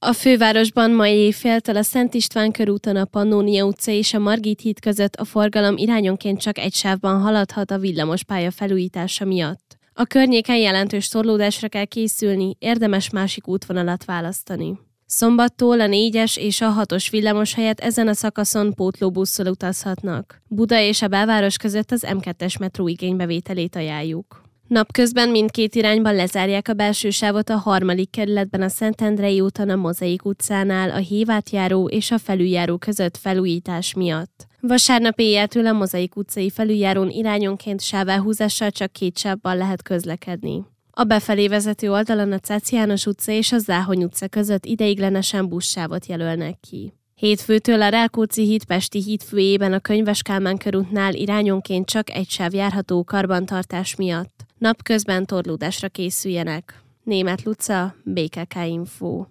A fővárosban mai éjféltől a Szent István körúton a Pannónia utca és a Margit híd között a forgalom irányonként csak egy sávban haladhat a villamospálya felújítása miatt. A környéken jelentős torlódásra kell készülni, érdemes másik útvonalat választani. Szombattól a 4-es és a 6-os villamos helyett ezen a szakaszon pótlóbusszal utazhatnak. Buda és a belváros között az M2-es metró igénybevételét ajánljuk. Napközben mindkét irányban lezárják a belső sávot a 3. kerületben a Szentendrei úton a Mozaik utcánál a Hévátjáró és a felüljáró között felújítás miatt. Vasárnap éjjeltől a Mozaik utcai felüljárón irányonként sávelhúzással csak 2 sávban lehet közlekedni. A befelé vezető oldalon a Cáci János utca és a Záhony utca között ideiglenesen buszsávot jelölnek ki. Hétfőtől a Rákóczi híd Pesti híd főjében a Könyves Kálmán körútnál irányonként csak egy sáv járható karbantartás miatt. Napközben torlódásra készüljenek. Németh Luca, BKK Info.